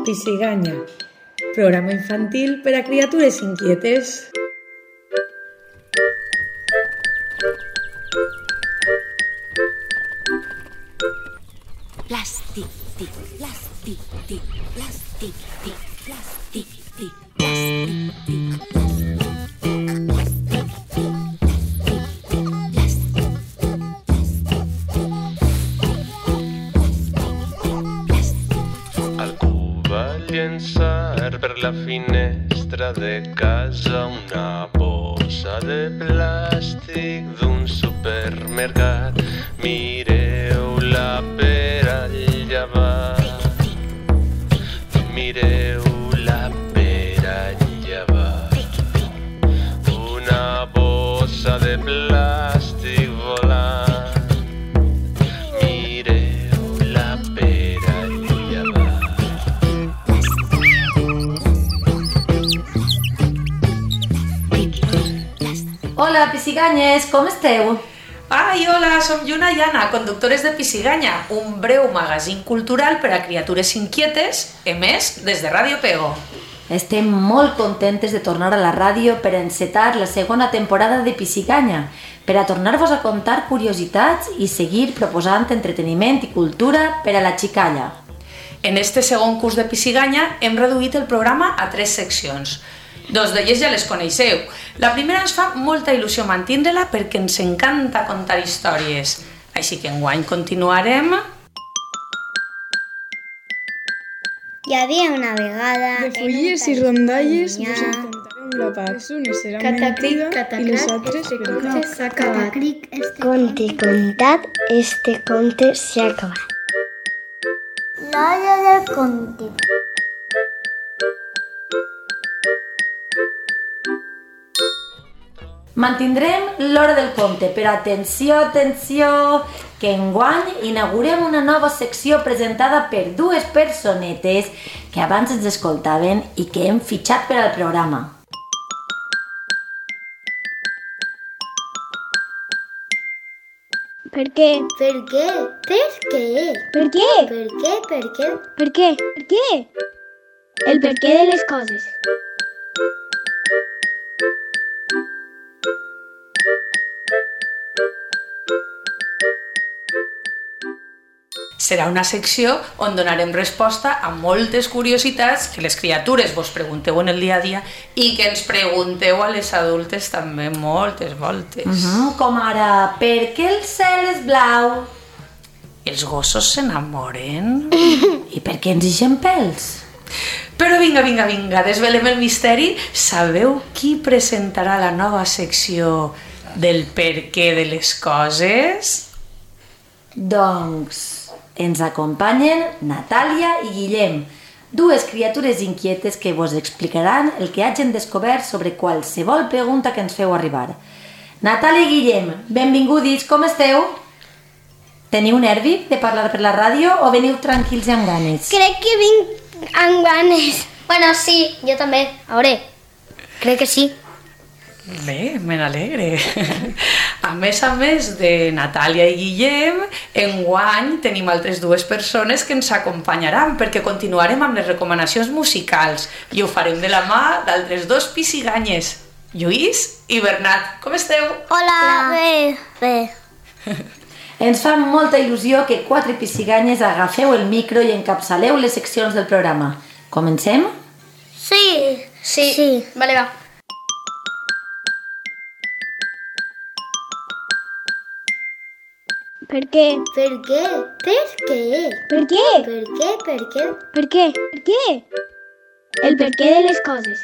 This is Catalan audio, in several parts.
Pisiganya, programa infantil per a criatures inquietes. Plàstic, tic, plàstic, tic, plàstic, tic, plàstic, tic, plàstic, tic, Algú va llençar per la finestra de casa una bossa de plàstic d'un supermercat. Mireu-la per allà baix, mireu-la per allà baix. Una bossa de plàstic volant, mireu-la per allà baix. Hola, Pisiganyes, com esteu? Ai, hola, som Lluna i Anna, conductores de Pisiganya, un breu magazín cultural per a criatures inquietes, emès des de Ràdio Pego. Estem molt contentes de tornar a la ràdio per encetar la segona temporada de Pisiganya, per a tornar-vos a contar curiositats i seguir proposant entreteniment i cultura per a la xicalla. En este segon curs de Pisiganya hem reduït el programa a 3 seccions. 2 d'elles ja les coneixeu. La primera ens fa molta il·lusió mantindre-la perquè ens encanta contar històries. Així que enguany continuarem... Hi havia una vegada... De fulles i rondalles vos en contaré un grapat. Unes seran mentida i les altres veritat. s'ha acabat. Conte contat, este conte s'ha acabat. L'hora del conte. Mantindrem l'hora del conte, però atenció, que enguany inaugurem una nova secció presentada per 2 personetes que abans ens escoltaven i que hem fitxat per al programa. Per què? Per què? Per què? Per què? Per què? Per què? Per què? Per què? El per què de les coses. Serà una secció on donarem resposta a moltes curiositats que les criatures vos pregunteu en el dia a dia i que ens pregunteu a les adultes també moltes voltes. Com ara, per què el cel és blau? Els gossos s'enamoren? I per què ens ixen pèls? Però vinga, desvelem el misteri. Sabeu qui presentarà la nova secció del per què de les coses? Doncs ens acompanyen Natàlia i Guillem, 2 criatures inquietes que vos explicaran el que hagin descobert sobre qualsevol pregunta que ens feu arribar. Natàlia i Guillem, benvingudis, com esteu? Teniu nervi de parlar per la ràdio o veniu tranquils i amb ganes? Crec que vinc amb ganes. Bueno, sí, jo també. A veure, crec que sí. Bé, me n'alegre. A més de Natàlia i Guillem, enguany tenim altres 2 persones que ens acompanyaran perquè continuarem amb les recomanacions musicals i ho farem de la mà d'altres 2 pisiganyes, Lluís i Bernat. Com esteu? Hola. Bé. Ens fa molta il·lusió que 4 pisiganyes agafeu el micro i encapçaleu les seccions del programa. Comencem? Sí. Vale, va. Per què? Per què? Per què? Per què? Per què? Per què? Per què? Per què? El per què de les coses.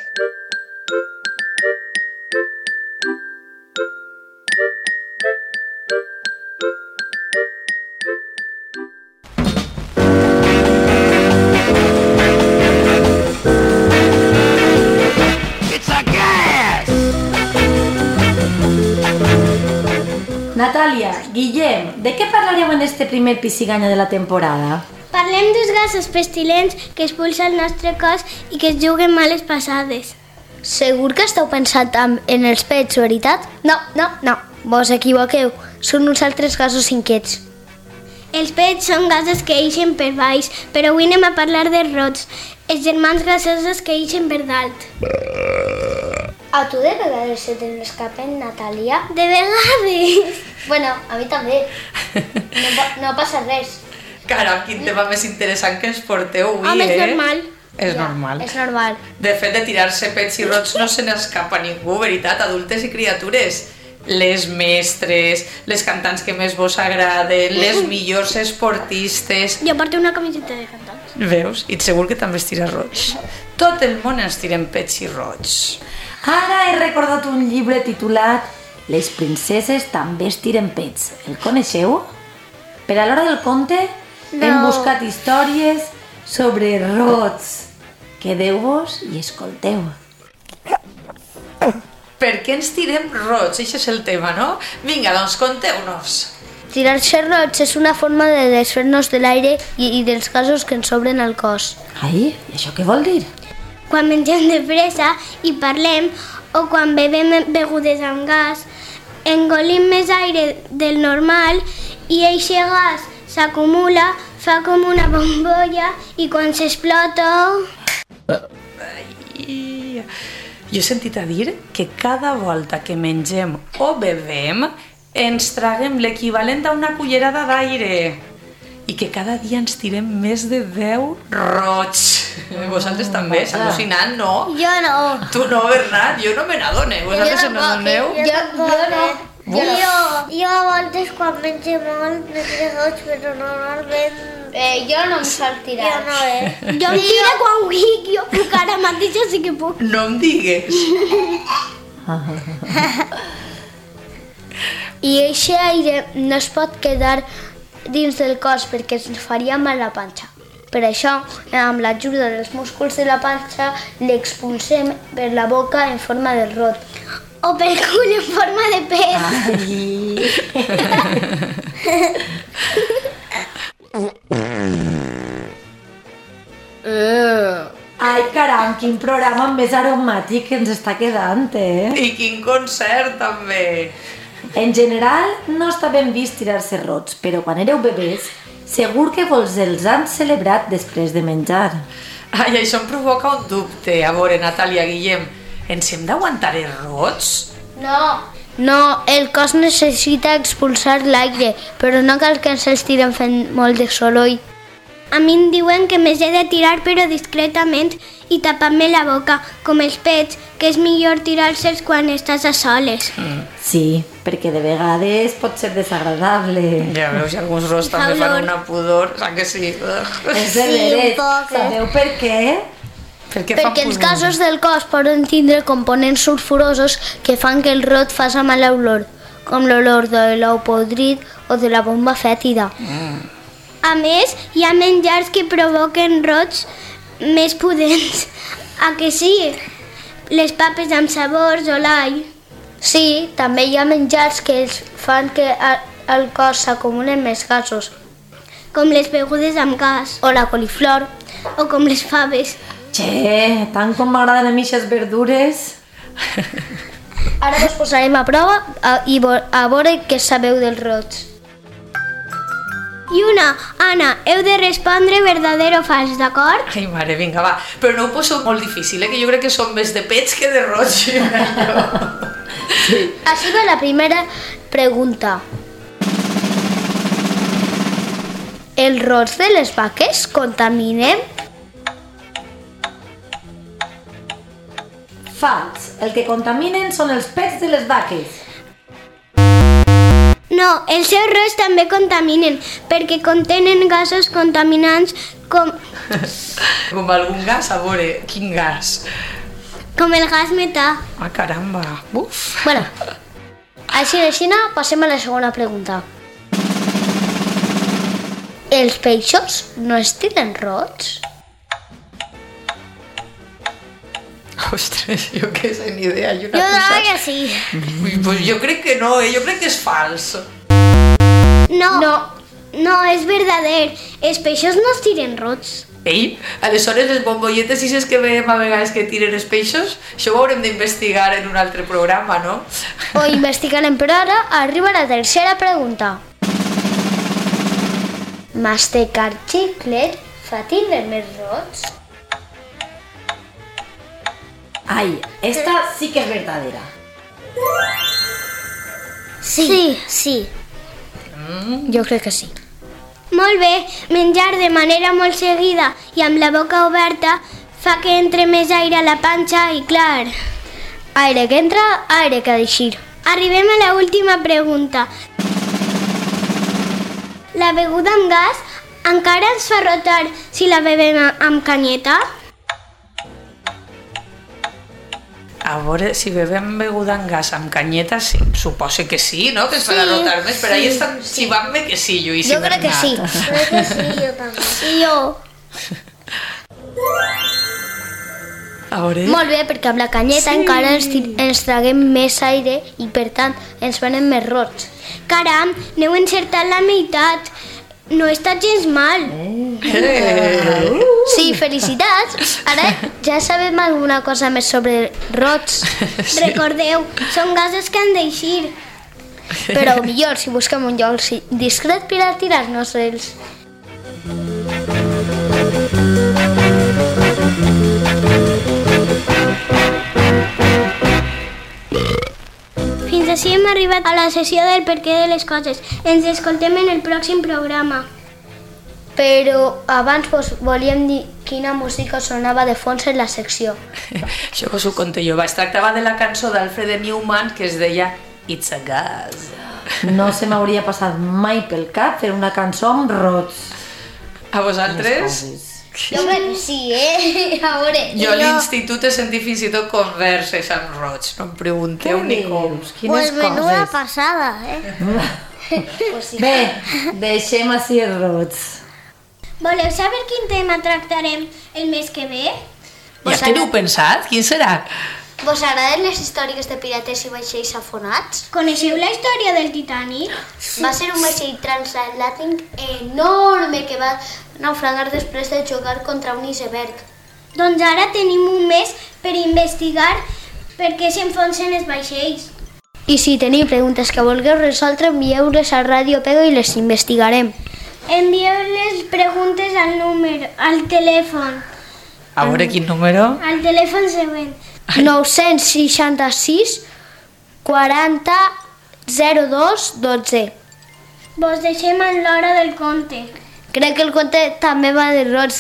Natàlia, Guillem, de què parlareu en este primer Pisiganya de la temporada? Parlem dels gasos pestilents que expulsa el nostre cos i que es juguen males passades. Segur que esteu pensant en els pets, veritat? No. Vos equivoqueu. Són uns altres gasos inquiets. Els pets són gasos que ixen per baix, però avui anem a parlar de rots. Els germans grassosos que ixen per dalt. A tu de vegades se te n'escapen, Natàlia? De vegades. Bueno, a mi també. No passa res. Caram, quin tema més interessant que ens porteu avui, Home, és normal. És normal. És normal. De fet, de tirar-se pets i rots no se n'escapa ningú, veritat, adultes i criatures. Les mestres, les cantants que més vos agraden, les millors esportistes... Jo porto una camiseta de cantants. Veus? I segur que també es tira roig. Tot el món ens tirem pets i roig. Ara he recordat un llibre titulat Les princeses també es tiren pets. El coneixeu? Per a l'hora del conte hem buscat històries sobre rots. Quedeu-vos i escolteu. Per què ens tirem roig? Això és el tema, no? Vinga, doncs conteu-nos. Tirar-se roig és una forma de desfer-nos de l'aire i dels gasos que ens obren al cos. Ai, i això què vol dir? Quan mengem de pressa i parlem o quan bevem begudes amb gas, engolim més aire del normal i eixe gas s'acumula, fa com una bombolla i quan s'explota... Jo he sentit a dir que cada volta que mengem o bevem ens traguem l'equivalent a una cullerada d'aire i que cada dia ens tirem més de 10 roig. Vosaltres també? És al·lucinant, no? Jo no. Tu no, Bernat? Jo no me n'adone. Vosaltres se n'adoneu? Jo no. Jo a voltes quan menjo molt me tiro roig, però normalment... Jo no em sap tirar. Jo no, Jo em tiro quan vull, jo puc ara mateix, sí que puc. No em digues. I eixe aire no es pot quedar dins del cos perquè ens faria mal la panxa. Per això, amb l'ajuda dels músculs de la panxa, l'expulsem per la boca en forma de rot. O pel cul en forma de pes. Ai, caram, quin programa més aromàtic que ens està quedant, I quin concert, també. En general, no està ben vist tirar-se rots, però quan éreu bebès, segur que vos els han celebrat després de menjar. Ai, això em provoca un dubte. A veure, Natàlia, Guillem, ens hem d'aguantar els rots? No, el cos necessita expulsar l'aire, però no cal que ens els tirem fent molt de soroll. A mi em diuen que m'he de tirar però discretament i tapar-me la boca, com els pets, que és millor tirar-se'ls quan estàs a soles. Sí, perquè de vegades pot ser desagradable. Ja veus, i alguns rots també fan una pudor, que sí? És de veres. Sabeu per què? Perquè els gasos del cos poden tindre components sulfurosos que fan que el rot faci mala olor, com l'olor de l'ou podrit o de la bomba fètida. A més, hi ha menjars que provoquen rots més pudents. A que sí? Les papes amb sabors o l'all. Sí, també hi ha menjars que fan que al cos s'acumulen més gasos. Com les begudes amb gas. O la coliflor. O com les faves. Tant com m'agraden a mi aquestes verdures. Ara vos posarem a prova i a veure què sabeu dels rots. I una, Anna, heu de respondre verdader o fals, d'acord? Ai, mare, vinga, va. Però no ho poso molt difícil, que jo crec que són més de pets que de roig. Sí. Així va la primera pregunta. Els rots de les vaques contaminen? Fals. El que contaminen són els pets de les vaques. No, els seus rots també contaminen, perquè contenen gasos contaminants com... Com algun gas, a veure, quin gas? Com el gas metà. Ah, caramba, uf. Bueno, així, passem a la segona pregunta. Els peixos no es tiren rots? Ostres, jo què sé, ni idea. Jo crec que sí. Pues jo crec que no, jo crec que és fals. No, és verdader. Els peixos no es tiren rots. Ei, aleshores les bombolletes i que veiem a vegades que tiren els peixos, això ho haurem d'investigar en un altre programa, no? Ho investigarem, però ara arriba la tercera pregunta. Mastecar xiclet fa tindre més rots? Ai, esta sí que és verdadera. Sí. Jo crec que sí. Molt bé, menjar de manera molt seguida i amb la boca oberta fa que entre més aire a la panxa i, clar, Aire que entra, aire que ha d'eixir. arribem a la última pregunta. La beguda amb gas encara ens fa rotar si la bebem amb canyeta? A veure, si bebem beguda amb gas amb canyeta, sí, suposo que sí, no? Que ens farà rotar més, però ahí estan xivant-me que sí, Lluís. Jo crec que sí. Crec que sí, jo també. Sí, jo. A veure... Molt bé, perquè amb la canyeta encara ens traguem més aire i, per tant, ens venem més rots. Caram, n'heu encertat la meitat. No està gens mal. Sí, felicitats. Ara ja sabem alguna cosa més sobre rots. Recordeu, són gasos que han d'eixir. Però millor si busquem un lloc discret per a tirar-nos-els. Fins així hem arribat a la sessió del perquè de les coses. Ens escoltem en el pròxim programa. Però abans volíem dir quina música sonava de fons en la secció. Això vos ho conto jo. Es tractava de la cançó d'Alfred Newman que es deia It's a Gas. No se m'hauria passat mai pel cap fer una cançó amb rots. A vosaltres? Jo crec que sí, A veure... Jo a l'institut he sentit fins i tot converses amb rots. No em pregunteu ni com. Quines menuda coses. passada, Bé, deixem així els rots. Voleu saber quin tema tractarem el mes que ve? Ja teniu pensat? Quin serà? Vos agraden les històries de pirates i vaixells afonats? Coneixeu la història del Titanic? Va ser un vaixell transatlàntic enorme que va naufragar després de jugar contra un iceberg. Doncs ara tenim un mes per investigar per què s'enfonsen els vaixells. I si teniu preguntes que vulgueu resoldre, envieu-les a Ràdio Pego i les investigarem. Envieu les preguntes al telèfon. A veure quin número? Al telèfon següent. 966 40 02 12. Vos deixem en l'hora del conte. Crec que el conte també va de rots.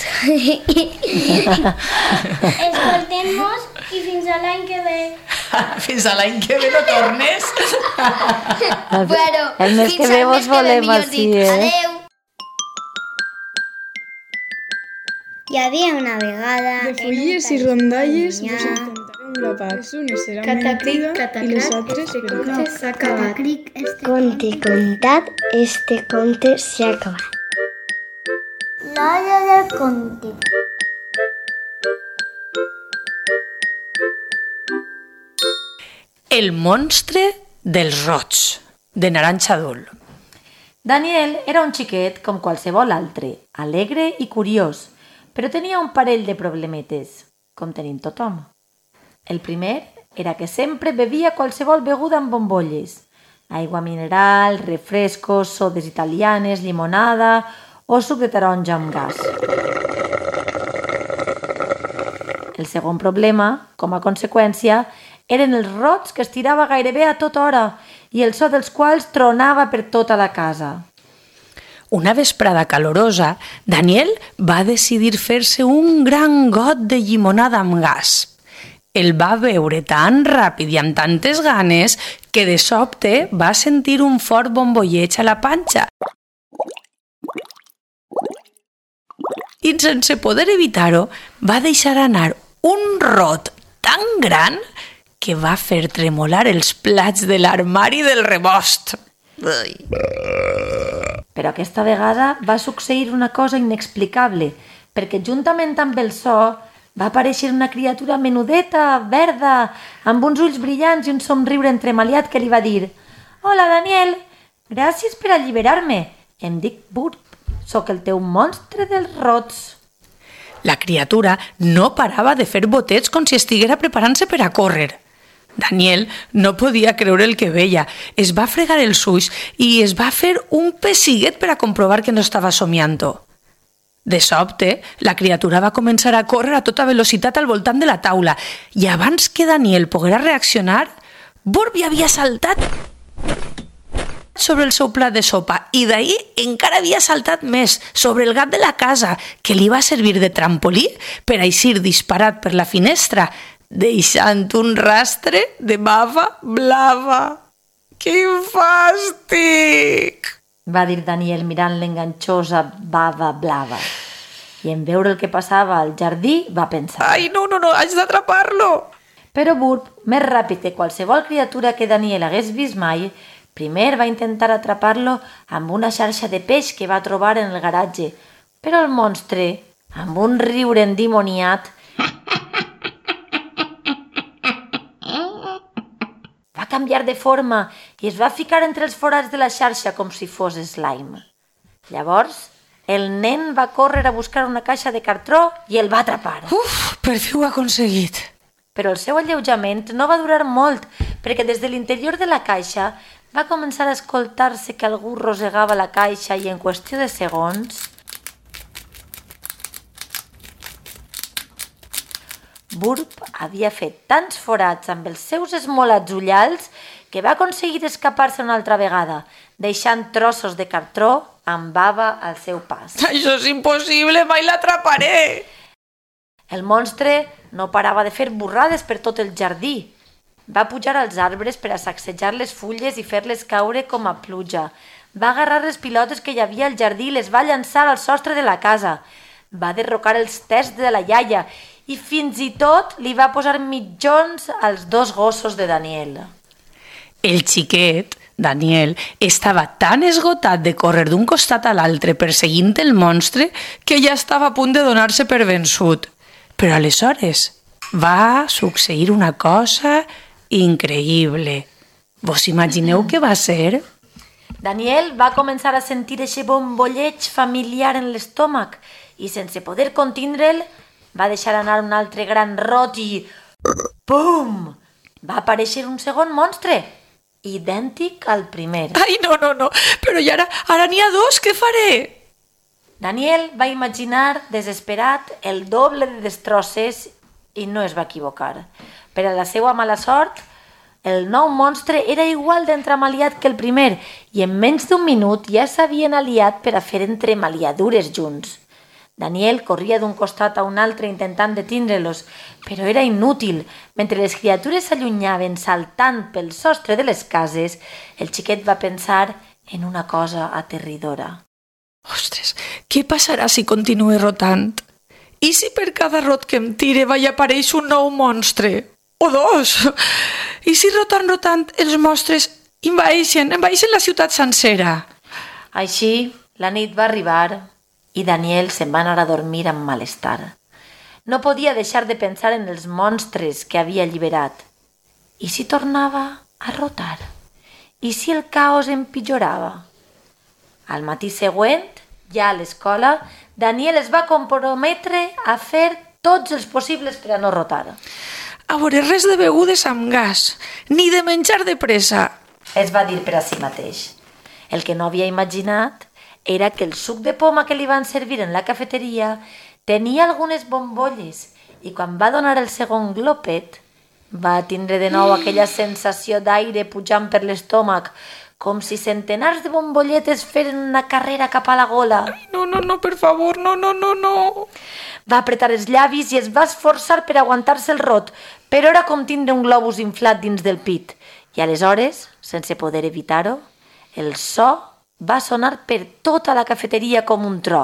Escoltem-nos i fins a l'any que ve. Fins a l'any que ve no tornes? Bueno, el mes que ve vos volem així, Adeu. Hi havia una vegada... De fulles i rondalles vos en contaré un grapat. Unes seran mentida i les altres veritat. S'ha acabat. Conte contat, este conte s'ha acabat. L'hora del conte. El monstre dels rots, de Naranja Dul. Daniel era un xiquet com qualsevol altre, alegre i curiós, però tenia un parell de problemetes, com tenim tothom. El primer era que sempre bevia qualsevol beguda amb bombolles, aigua mineral, refrescos, sodes italianes, llimonada o suc de taronja amb gas. El segon problema, com a conseqüència, eren els rots que es tirava gairebé a tota hora i el so dels quals tronava per tota la casa. Una vesprada calorosa, Daniel va decidir fer-se un gran got de llimonada amb gas. El va beure tan ràpid i amb tantes ganes que de sobte va sentir un fort bombolleig a la panxa. I sense poder evitar-ho, va deixar anar un rot tan gran que va fer tremolar els plats de l'armari del rebost. Però aquesta vegada va succeir una cosa inexplicable, perquè juntament amb el so va aparèixer una criatura menudeta, verda, amb uns ulls brillants i un somriure entremaliat que li va dir: «Hola, Daniel, gràcies per alliberar-me. Em dic Burp, sóc el teu monstre dels rots». La criatura no parava de fer botets com si estiguera preparant-se per a córrer. Daniel no podia creure el que veia. Es va fregar els ulls i es va fer un pessiguet per a comprovar que no estava somiant-ho. De sobte, la criatura va començar a córrer a tota velocitat al voltant de la taula i abans que Daniel poguera reaccionar, Burp ja havia saltat sobre el seu plat de sopa i d'ahir encara havia saltat més sobre el gat de la casa, que li va servir de trampolí per eixir disparat per la finestra, deixant un rastre de bava blava. Quin fàstic! Va dir Daniel mirant l'enganxosa bava blava. I en veure el que passava al jardí va pensar: Ai, no, haig d'atrapar-lo! Però Burp, més ràpid que qualsevol criatura que Daniel hagués vist mai, primer va intentar atrapar-lo amb una xarxa de peix que va trobar en el garatge, però el monstre, amb un riure endimoniat, va canviar de forma i es va ficar entre els forats de la xarxa com si fos slime. Llavors, el nen va córrer a buscar una caixa de cartró i el va atrapar. Per fi ho ha aconseguit. Però el seu alleujament no va durar molt, perquè des de l'interior de la caixa va començar a escoltar-se que algú rosegava la caixa i en qüestió de segons Burp havia fet tants forats amb els seus esmolats ullals que va aconseguir escapar-se una altra vegada, deixant trossos de cartró amb bava al seu pas. Això és impossible, mai l'atraparé! El monstre no parava de fer burrades per tot el jardí. Va pujar als arbres per a sacsejar les fulles i fer-les caure com a pluja. Va agarrar les pilotes que hi havia al jardí i les va llançar al sostre de la casa. Va derrocar els tests de la iaia i fins i tot li va posar mitjons als 2 gossos de Daniel. El xiquet, Daniel, estava tan esgotat de córrer d'un costat a l'altre perseguint el monstre que ja estava a punt de donar-se per vençut. Però aleshores va succeir una cosa increïble. Vos imagineu què va ser? Daniel va començar a sentir aquest bombolleig familiar en l'estómac i, sense poder contindre'l, va deixar anar un altre gran rot i... Pum! Va aparèixer un segon monstre, idèntic al primer. Ai, no, però i ara n'hi ha 2, què faré? Daniel va imaginar, desesperat, el doble de destrosses i no es va equivocar. Per a la seva mala sort, el nou monstre era igual d'entramaliat que el primer i en menys d'1 minut ja s'havien aliat per a fer entremaliadures junts. Daniel corria d'un costat a un altre intentant detindre-los, però era inútil. Mentre les criatures s'allunyaven saltant pel sostre de les cases, el xiquet va pensar en una cosa aterridora. Ostres, què passarà si continuï rotant? I si per cada rot que em tire va i apareix un nou monstre? O 2? I si rotant els monstres envaeixen la ciutat sencera? Així, la nit va arribar i Daniel se'n va anar a dormir amb malestar. No podia deixar de pensar en els monstres que havia alliberat. I si tornava a rotar? I si el caos empitjorava? Al matí següent, ja a l'escola, Daniel es va comprometre a fer tots els possibles per a no rotar. A veure, res de begudes amb gas, ni de menjar de pressa, es va dir per a si mateix. El que no havia imaginat era que el suc de poma que li van servir en la cafeteria tenia algunes bombolles i quan va donar el segon glopet va tindre de nou aquella sensació d'aire pujant per l'estómac, com si centenars de bombolletes feren una carrera cap a la gola. Ai, no, per favor, no. Va apretar els llavis i es va esforçar per aguantar-se el rot, però era com tindre un globus inflat dins del pit. I aleshores, sense poder evitar-ho, el so va sonar per tota la cafeteria com un tro.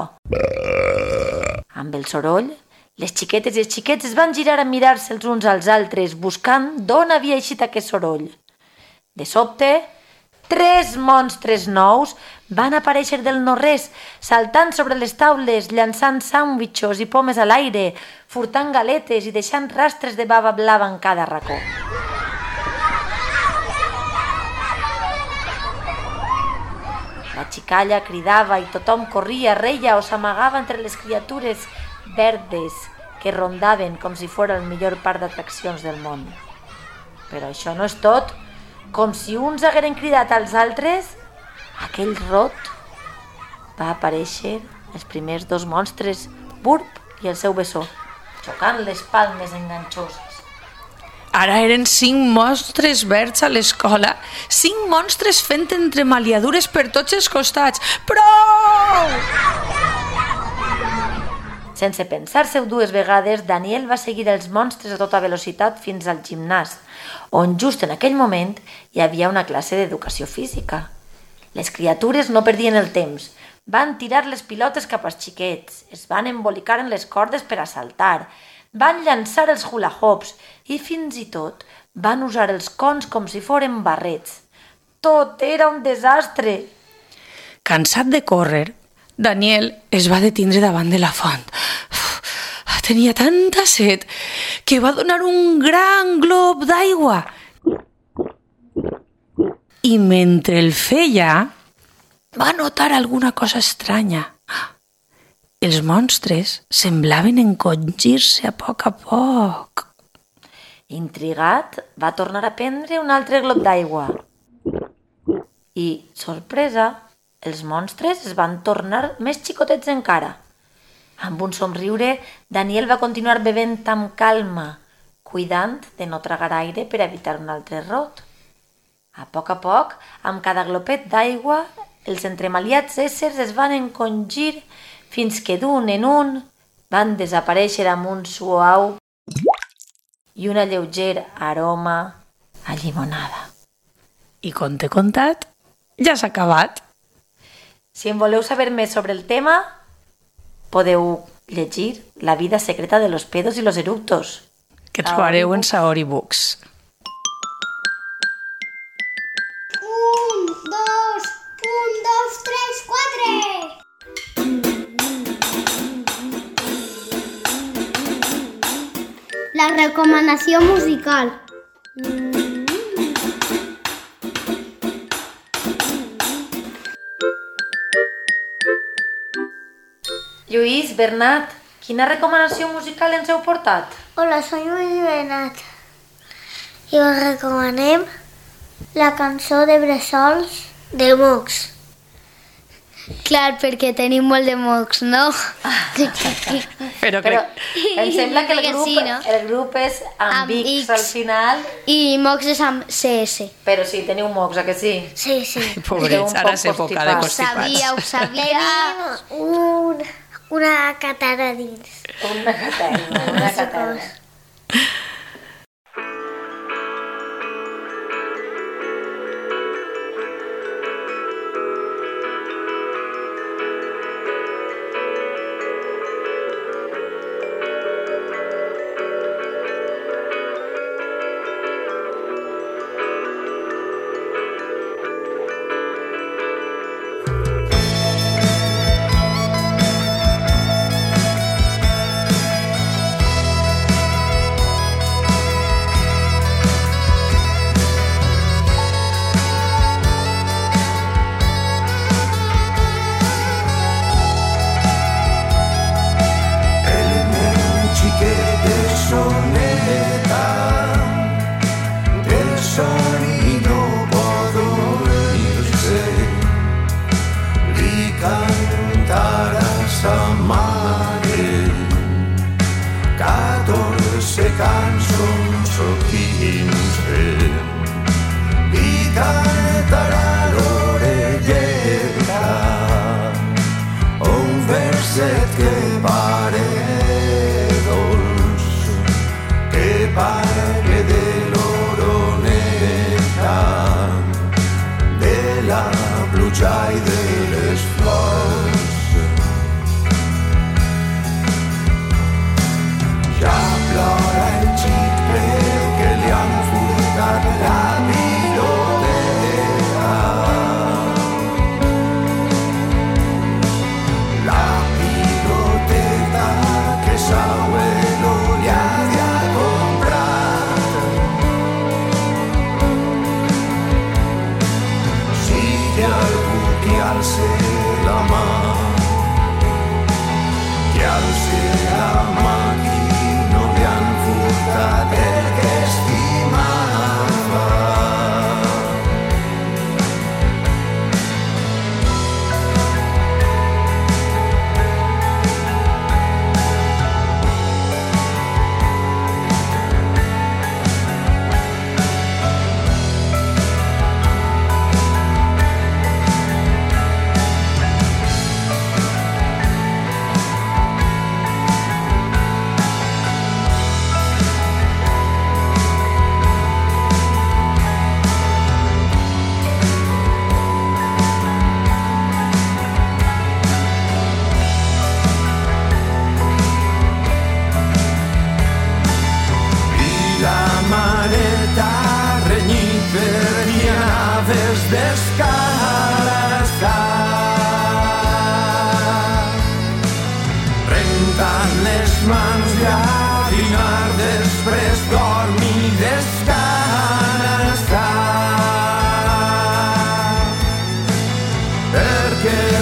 Amb el soroll, les xiquetes i els xiquets es van girar a mirar-se els uns als altres, buscant d'on havia eixit aquest soroll. De sobte, 3 monstres nous van aparèixer del no-res, saltant sobre les taules, llançant sàndwitxos i pomes a l'aire, furtant galetes i deixant rastres de bava blava en cada racó. La xicalla cridava i tothom corria, reia o s'amagava entre les criatures verdes que rondaven com si fos el millor parc d'atraccions del món. Però això no és tot. Com si uns hagueren cridat als altres, aquell rot va aparèixer els primers 2 monstres, Burp i el seu bessó, xocant les palmes enganxoses. Ara eren 5 monstres verds a l'escola, 5 monstres fent entremaliadures per tots els costats. Prou! Sense pensar-se-ho 2 vegades, Daniel va seguir els monstres a tota velocitat fins al gimnàs, on just en aquell moment hi havia una classe d'educació física. Les criatures no perdien el temps. Van tirar les pilotes cap als xiquets, es van embolicar en les cordes per a saltar, van llançar els hula hoops i fins i tot van usar els cons com si foren barrets. Tot era un desastre. Cansat de córrer, Daniel es va detindre davant de la font. Tenia tanta set que va donar un gran glob d'aigua. I mentre el feia, va notar alguna cosa estranya. Els monstres semblaven encongir-se a poc. Intrigat, va tornar a prendre un altre glob d'aigua. I, sorpresa, els monstres es van tornar més xicotets encara. Amb un somriure, Daniel va continuar bevent amb calma, cuidant de no tragar aire per evitar un altre rot. A poc, amb cada glopet d'aigua, els entremaliats éssers es van encongir fins que d'un en un van desaparèixer amb un suau i una lleuger aroma a llimonada. I conte contat, ja s'ha acabat. Si en voleu saber més sobre el tema, podeu llegir La vida secreta de los pedos y los eructos. Que trobareu en Saori Books. 1, 2, 4. La recomanació musical. Lluís, Bernat, quina recomanació musical ens heu portat? Hola, soy Lluís Bernat i us recomanem la cançó de Bressols de Mocs. Clar, perquè tenim molt de mocs, no? Però em sembla que el grup, sí, no? El grup és amb X al final. I mocs és amb CS. Però sí, teniu mocs, a que sí? Sí. Pobrets, ara és època de constipats. Ho sabia. Tenim una catara dins. Una catara.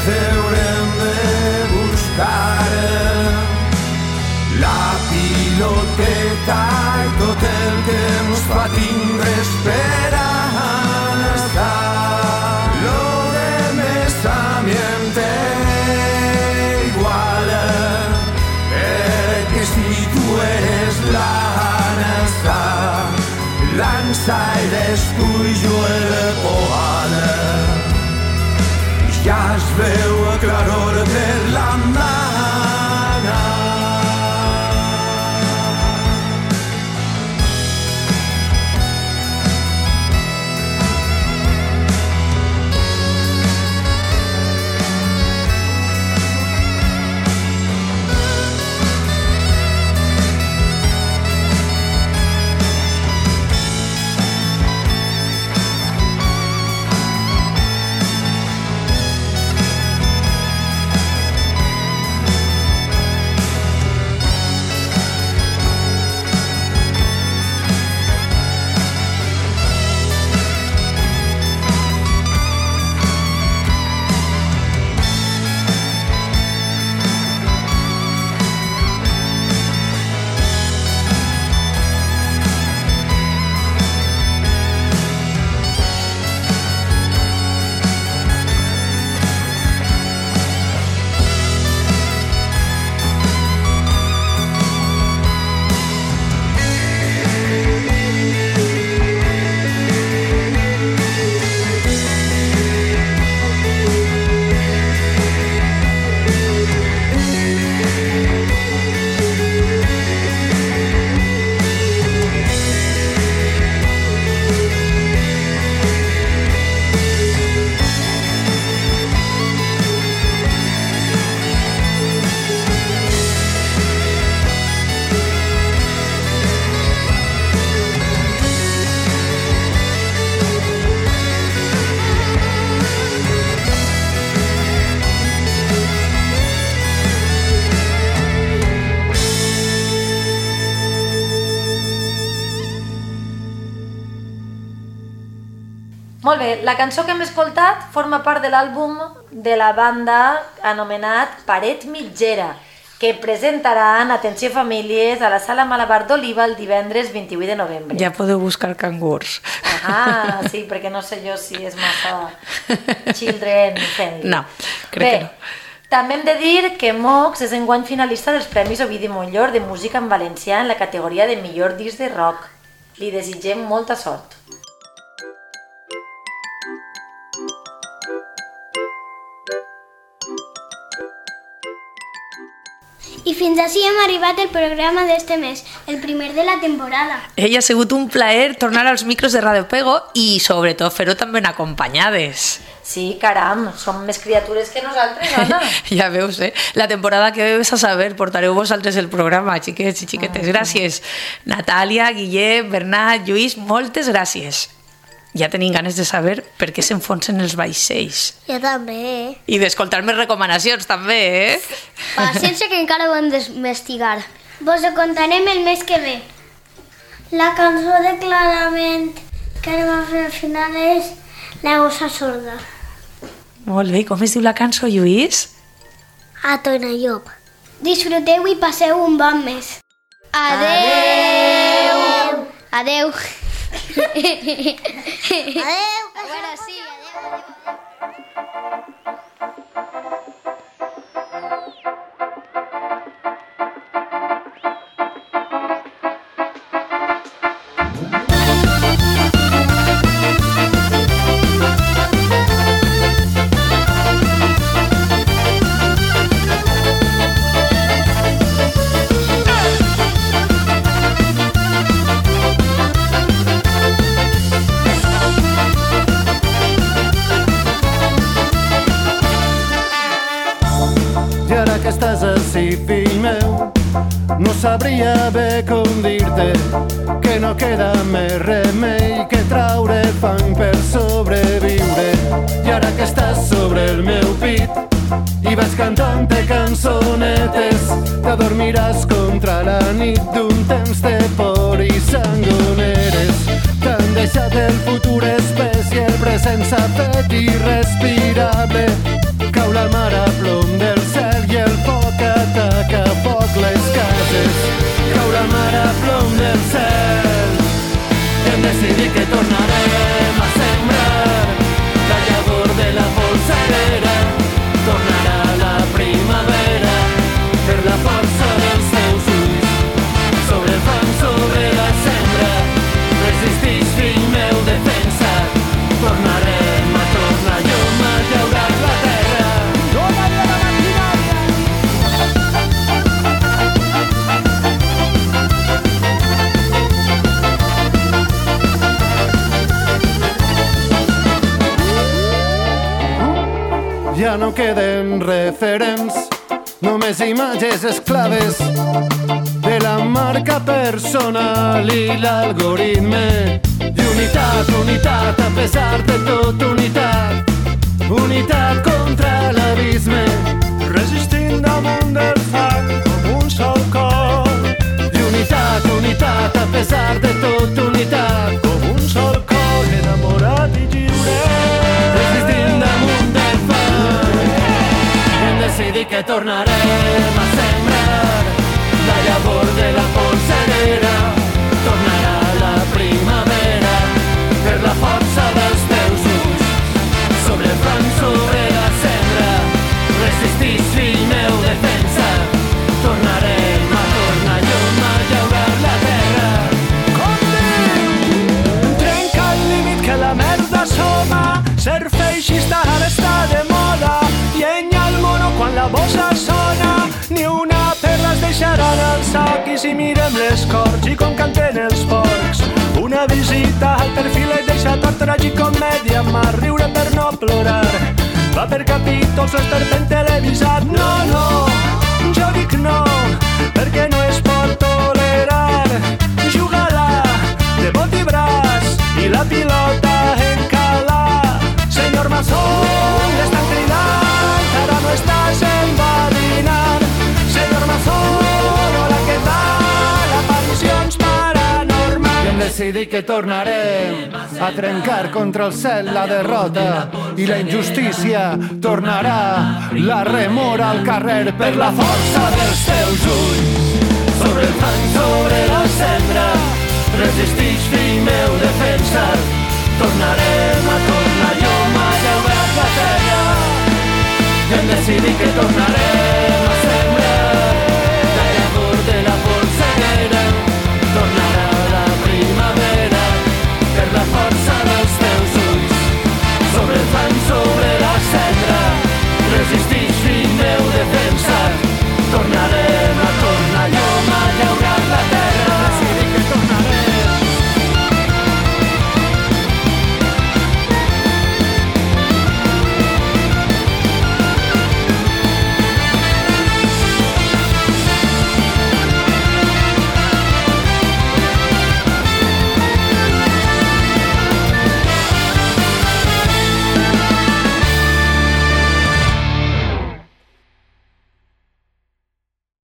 haurem de buscar la piloteta i tot el que ens fa tindre esperança. Lo demés ambiente igual, que si tu eres la lanza eres tu i jo el poal. Ja es veu a claror de la mana. Molt bé, la cançó que hem escoltat forma part de l'àlbum de la banda anomenat Paret Mitgera, que presentaran, atenció famílies, a la Sala Malabar d'Oliva el divendres 28 de novembre. Ja podeu buscar cangurs. Ah, sí, perquè no sé jo si és massa children friendly. No, crec que no. També hem de dir que Mox és enguany finalista dels Premis Ovidi Montllor de Música en Valencià en la categoria de millor disc de rock. Li desitgem molta sort. I fins així hem arribat al programa d'este mes, el primer de la temporada. Ha sigut un plaer tornar als micros de Radio Pego i sobretot fer-ho també acompanyades. Sí, caram, som més criatures que nosaltres, Anna. Ja veus, La temporada que ve a saber portareu vosaltres el programa, xiquets i xiquetes. Gràcies. Natàlia, Guillem, Bernat, Lluís, moltes gràcies. Ja tenim ganes de saber per què s'enfonsen els vaixells. Jo també. I d'escoltar més recomanacions, també, Paciència, que encara ho hem d'investigar. Vos ho contarem el mes que ve. La cançó de Clarament que anem a fer al final és La gossa sorda. Molt bé, com es diu la cançó, Lluís? A Tonallop. Disfruteu i passeu un bon mes. Adeu! Adeu. Adeu! Bueno, sí, adeu. Estàs així, fill meu, no sabria bé com dir-te que no queda més remei que traure fang per sobreviure. I ara que estàs sobre el meu pit i vas cantant-te cançonetes, t'adormiràs contra la nit d'un temps de por i sangoneres. T'han deixat el futur espès i el present s'ha fet irrespirable. Cau la mà decidit que tornarem a sembrar la llavor de la polsera. Tornarà la primavera per la força dels teus ulls. Sobre el fang, sobre la sembra, resistix, fill meu, defensa. Tornarem a tornar llum a llaurar la terra. Tornarem a la maquinària. Ja no queden referents, només imatges esclaves de la marca personal i l'algoritme. I unitat, unitat, a pesar de tot, unitat. Unitat contra l'abisme, resistint damunt del fang com un sol cor. I unitat, unitat, a pesar de tot, unitat. Com un sol cor enamorat i lliure, resistint damunt del fang. Hem decidit que tornarem a sembrar la llavor de la polsera. Tornarà la primavera per la força dels teus ulls. Sobre el fang, sobre la cendra, resistix, fill meu, defensa. Tornarem a tornar llum a llaurar la terra. Com diu? Trenca el límit que la merda soma, ser feixista ara està de moda. Llenya el mono quan la bossa sona, ni una perla es deixaran al sac. I si mirem les corts i com canten els porcs, una visita al perfil et deixa tot tragicomèdia, mà riure per no plorar. Va per capítols, l'esperpent televisat. No, no, jo dic no, perquè no es pot tolerar. Juga-la de bot i braç i la pilota encala. Senyor Mason, l'estan cridant, ara no estàs enverinant. Senyor Mason, hola, què tal? Aparicions paranormals. I hem decidit que tornarem a trencar contra el cel la derrota i la injustícia. Tornarà la remora al carrer per la força dels teus ulls. Sobre el fang, sobre la cendra, resistix, fill meu, defensa. Tornarem a tornar llum a llaurar la terra. I hem decidit que tornarem